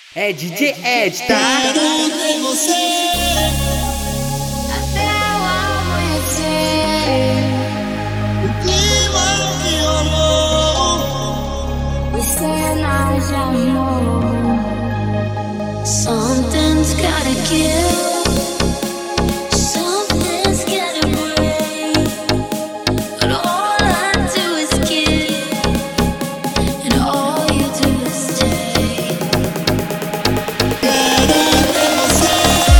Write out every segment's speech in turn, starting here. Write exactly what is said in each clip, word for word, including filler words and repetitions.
É D J Ed, tá? Quero ter você até o amanhecer. o clima que rolou. Os cenas de amor. Something's gotta give. Something's gotta break. But all I do is give, and all you do is stay. Quero ter você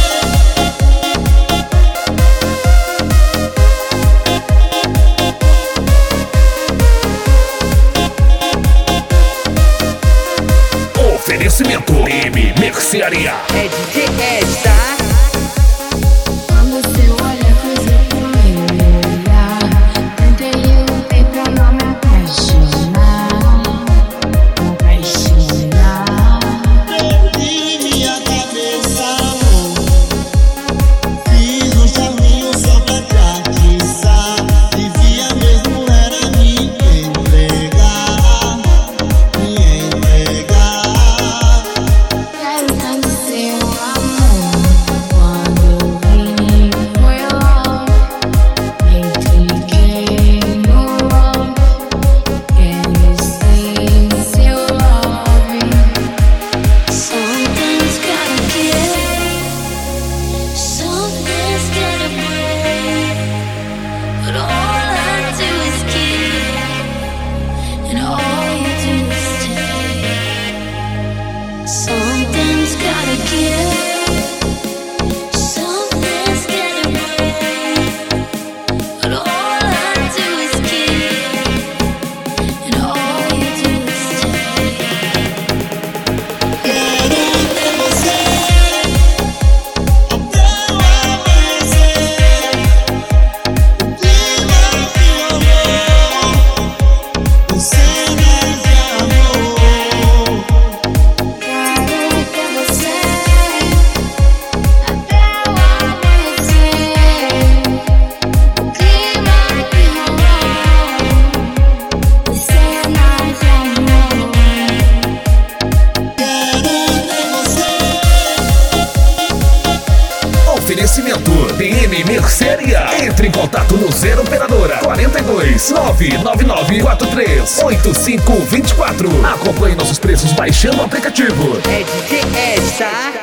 Oferecimento M Mercearia. É D J Ed, tá? Quando você olha, coisa bonita. Tentei e lutei pra não me apaixonar. Me apaixonar. perdi minha cabeça, amor. Fiz um caminho só pra te atiçar. Devia mesmo era me entregar, me entregar. Quero tanto seu amor. Quando eu vim, foi logo. Me entreguei no love. Quero sim seu love. Something's gotta give. Something's gotta break. But all I do is give, and all you do is stay. Something's gotta give. Something's gotta break. But all I do is give, and all you do is stay. Quero ter você até o amanhecer. O clima que rolou. Os cenas de amor. Quero ter você até o amanhecer. O clima que rolou. Os cenas de amor. Quero ter você Oferecimento D M Mercearia. Entre em contato no zero operadora quarenta e dois, nove nove nove quatro três, oito cinco dois quatro. Acompanhe nossos preços baixando o aplicativo. É D J Ed, tá?